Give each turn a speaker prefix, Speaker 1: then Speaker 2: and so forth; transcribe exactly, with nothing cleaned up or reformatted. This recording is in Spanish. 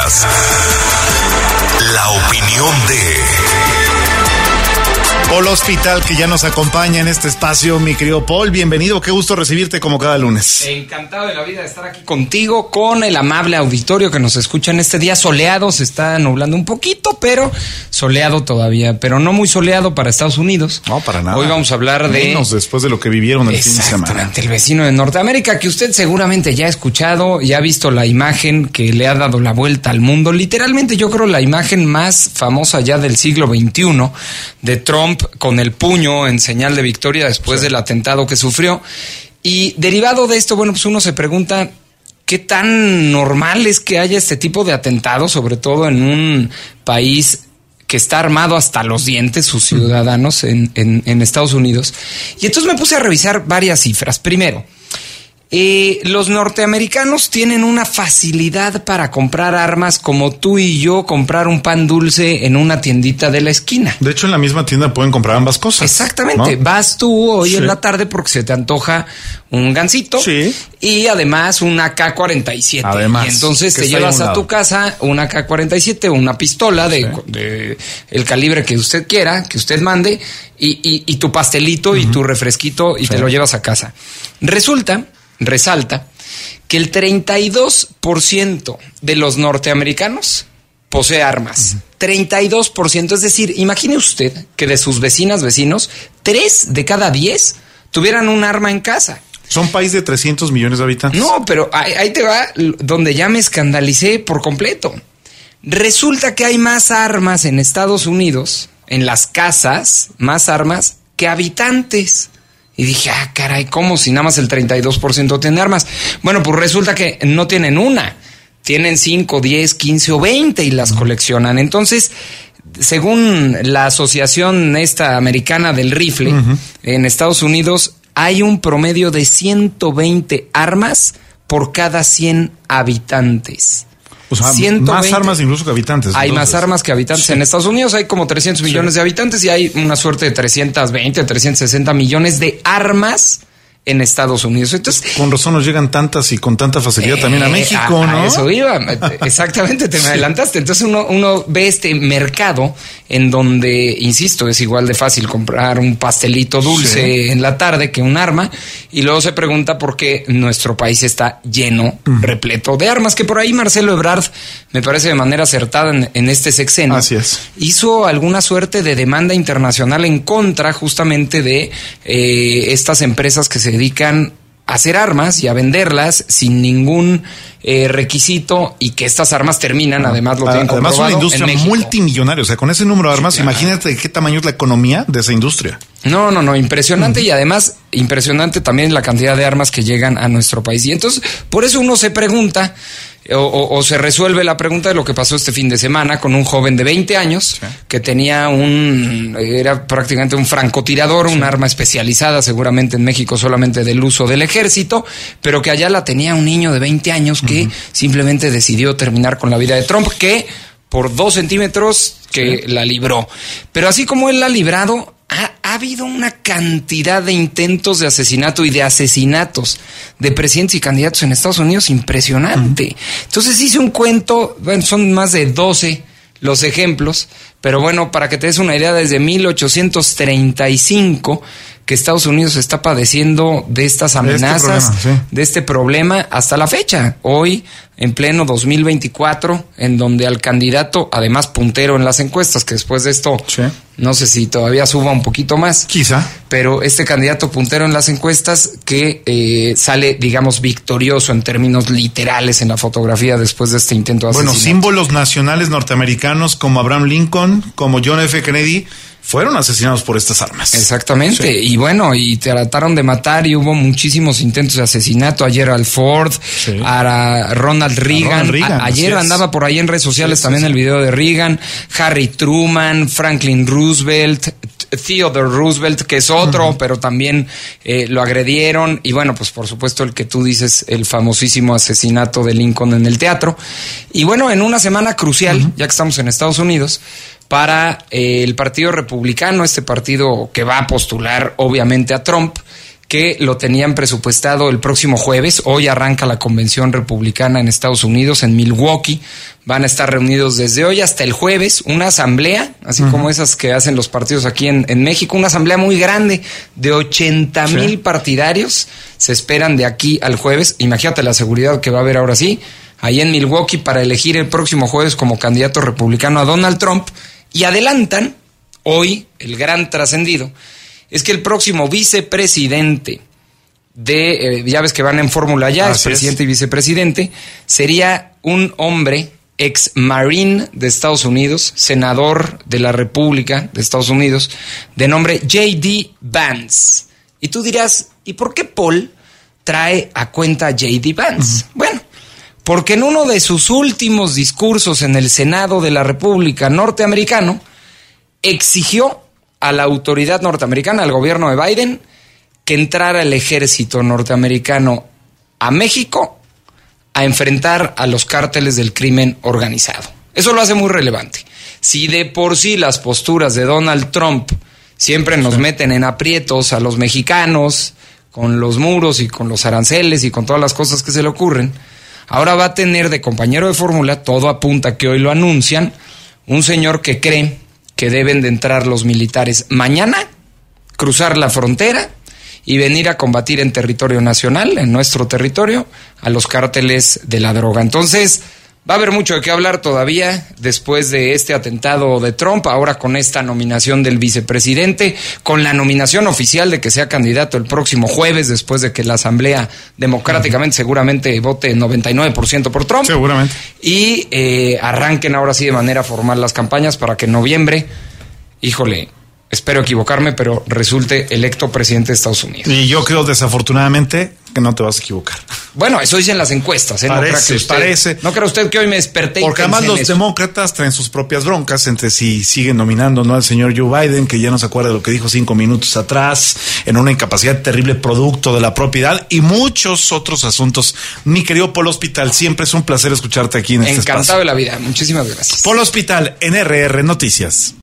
Speaker 1: Escuchas la opinión de
Speaker 2: Paul Hospital, que ya nos acompaña en este espacio. Mi querido Paul, bienvenido, qué gusto recibirte como cada lunes.
Speaker 3: Encantado de la vida de estar aquí contigo, con el amable auditorio que nos escucha en este día soleado. Se está nublando un poquito, pero soleado todavía, pero no muy soleado para Estados Unidos.
Speaker 2: No, para nada.
Speaker 3: Hoy vamos a hablar de...
Speaker 2: Menos después de lo que vivieron el fin de semana.
Speaker 3: Exactamente, el vecino de Norteamérica, que usted seguramente ya ha escuchado, ya ha visto la imagen que le ha dado la vuelta al mundo. Literalmente yo creo la imagen más famosa ya del siglo veintiuno, de Trump con el puño en señal de victoria después sí. del atentado que sufrió. Y derivado de esto, bueno, pues uno se pregunta qué tan normal es que haya este tipo de atentados, sobre todo en un país que está armado hasta los dientes, sus ciudadanos en, en, en Estados Unidos. Y entonces me puse a revisar varias cifras. Primero, Eh, los norteamericanos tienen una facilidad para comprar armas como tú y yo comprar un pan dulce en una tiendita de la esquina.
Speaker 2: De hecho, en la misma tienda pueden comprar ambas cosas.
Speaker 3: Exactamente. ¿No? Vas tú hoy sí. en la tarde porque se te antoja un gansito sí. y además una A K cuarenta y siete. Además, y entonces te llevas a tu casa una A K cuarenta y siete, una pistola de, sí. de el calibre que usted quiera, que usted mande, y, y, y tu pastelito uh-huh. y tu refresquito y sí. te lo llevas a casa. Resulta... Resalta que el treinta y dos por ciento de los norteamericanos posee armas. Uh-huh. treinta y dos por ciento, es decir, imagine usted que de sus vecinas, vecinos, tres de cada diez tuvieran un arma en casa.
Speaker 2: Son país de trescientos millones de habitantes.
Speaker 3: No, pero ahí, ahí te va donde ya me escandalicé por completo. Resulta que hay más armas en Estados Unidos, en las casas, más armas que habitantes. Y dije, ah, caray, ¿cómo si nada más el treinta y dos por ciento tiene armas? Bueno, pues resulta que no tienen una, tienen cinco, diez, quince o veinte y las coleccionan. Entonces, según la asociación esta americana del rifle, uh-huh. en Estados Unidos hay un promedio de ciento veinte armas por cada cien habitantes.
Speaker 2: O sea, ciento veinte, más armas incluso que habitantes.
Speaker 3: Hay
Speaker 2: entonces.
Speaker 3: más armas que habitantes. Sí. En Estados Unidos hay como trescientos millones sí. de habitantes y hay una suerte de trescientos veinte, trescientos sesenta millones de armas en Estados Unidos. Entonces,
Speaker 2: con razón nos llegan tantas y con tanta facilidad eh, también a México, a, ¿no?
Speaker 3: A eso iba. Exactamente, te me adelantaste. Entonces uno, uno ve este mercado en donde, insisto, es igual de fácil comprar un pastelito dulce sí. en la tarde que un arma, y luego se pregunta por qué nuestro país está lleno, uh-huh. repleto de armas, que por ahí Marcelo Ebrard, me parece de manera acertada en, en este sexenio,
Speaker 2: así es.
Speaker 3: hizo alguna suerte de demanda internacional en contra justamente de eh, estas empresas que se dedican a hacer armas y a venderlas sin ningún eh, requisito, y que estas armas terminan, además lo tienen comprobado,
Speaker 2: además una industria multimillonaria, o sea, con ese número de armas, sí, claro. imagínate qué tamaño es la economía de esa industria.
Speaker 3: No, no, no, impresionante, uh-huh. y además impresionante también la cantidad de armas que llegan a nuestro país. Y entonces, por eso uno se pregunta, o, o, o se resuelve la pregunta de lo que pasó este fin de semana con un joven de veinte años sí. que tenía un, era prácticamente un francotirador, sí. un arma especializada, seguramente en México solamente del uso del ejército, pero que allá la tenía un niño de veinte años que uh-huh. simplemente decidió terminar con la vida de Trump, que por dos centímetros que sí. la libró. Pero así como él la ha librado, Ha, ha habido una cantidad de intentos de asesinato y de asesinatos de presidentes y candidatos en Estados Unidos impresionante. Uh-huh. Entonces hice un cuento, bueno, son más de doce los ejemplos, pero bueno, para que te des una idea, desde mil ochocientos treinta y cinco que Estados Unidos está padeciendo de estas amenazas, de este problema, sí. de este problema hasta la fecha. Hoy, en pleno dos mil veinticuatro, en donde al candidato, además puntero en las encuestas, que después de esto, sí. no sé si todavía suba un poquito más.
Speaker 2: Quizá.
Speaker 3: Pero este candidato puntero en las encuestas que eh, sale, digamos, victorioso en términos literales en la fotografía después de este intento de asesinato.
Speaker 2: Bueno, símbolos nacionales norteamericanos como Abraham Lincoln, como John F. Kennedy, fueron asesinados por estas armas.
Speaker 3: Exactamente. Sí. Y bueno, y trataron de matar y hubo muchísimos intentos de asesinato. A Gerald Ford, sí. a Ronald Reagan. A Ronald Reagan a, ayer andaba por ahí en redes sociales sí, también sí, sí. el video de Reagan, Harry Truman, Franklin Roosevelt, Theodore Roosevelt, que es otro, uh-huh. pero también eh, lo agredieron. Y bueno, pues por supuesto el que tú dices, el famosísimo asesinato de Lincoln en el teatro. Y bueno, en una semana crucial, uh-huh. ya que estamos en Estados Unidos, para eh, el Partido Republicano, este partido que va a postular obviamente a Trump, que lo tenían presupuestado el próximo jueves. Hoy arranca la convención republicana en Estados Unidos, en Milwaukee. Van a estar reunidos desde hoy hasta el jueves, una asamblea, así uh-huh. como esas que hacen los partidos aquí en, en México, una asamblea muy grande de ochenta mil sí. partidarios. Se esperan de aquí al jueves. Imagínate la seguridad que va a haber ahora sí, ahí en Milwaukee, para elegir el próximo jueves como candidato republicano a Donald Trump. Y adelantan, hoy, el gran trascendido, es que el próximo vicepresidente de, eh, ya ves que van en fórmula ya, es presidente y vicepresidente, sería un hombre ex marine de Estados Unidos, senador de la República de Estados Unidos, de nombre J D Vance. Y tú dirás, ¿y por qué Paul trae a cuenta a J D Vance? Uh-huh. Bueno, porque en uno de sus últimos discursos en el Senado de la República norteamericano, exigió a la autoridad norteamericana, al gobierno de Biden, que entrara el ejército norteamericano a México a enfrentar a los cárteles del crimen organizado. Eso lo hace muy relevante. Si de por sí las posturas de Donald Trump siempre nos meten en aprietos a los mexicanos, con los muros y con los aranceles y con todas las cosas que se le ocurren, ahora va a tener de compañero de fórmula, todo apunta que hoy lo anuncian, un señor que cree que deben de entrar los militares mañana, cruzar la frontera y venir a combatir en territorio nacional, en nuestro territorio, a los cárteles de la droga. Entonces, va a haber mucho de qué hablar todavía después de este atentado de Trump, ahora con esta nominación del vicepresidente, con la nominación oficial de que sea candidato el próximo jueves, después de que la Asamblea democráticamente uh-huh. seguramente vote noventa y nueve por ciento por Trump.
Speaker 2: Seguramente.
Speaker 3: Y eh, arranquen ahora sí de manera formal las campañas para que en noviembre, híjole, espero equivocarme, pero resulte electo presidente de Estados Unidos.
Speaker 2: Y yo creo desafortunadamente que no te vas a equivocar.
Speaker 3: Bueno, eso dicen las encuestas, ¿eh?
Speaker 2: Parece,
Speaker 3: no crea que usted,
Speaker 2: parece.
Speaker 3: No crea usted que hoy me desperté.
Speaker 2: Porque
Speaker 3: y
Speaker 2: además los
Speaker 3: eso.
Speaker 2: demócratas traen sus propias broncas entre si siguen nominando no al señor Joe Biden, que ya no se acuerda de lo que dijo cinco minutos atrás, en una incapacidad terrible producto de la propiedad, y muchos otros asuntos. Mi querido Paul Hospital, siempre es un placer escucharte aquí en este espacio.
Speaker 3: Encantado de la vida. Muchísimas gracias.
Speaker 2: Paul Hospital en R R Noticias.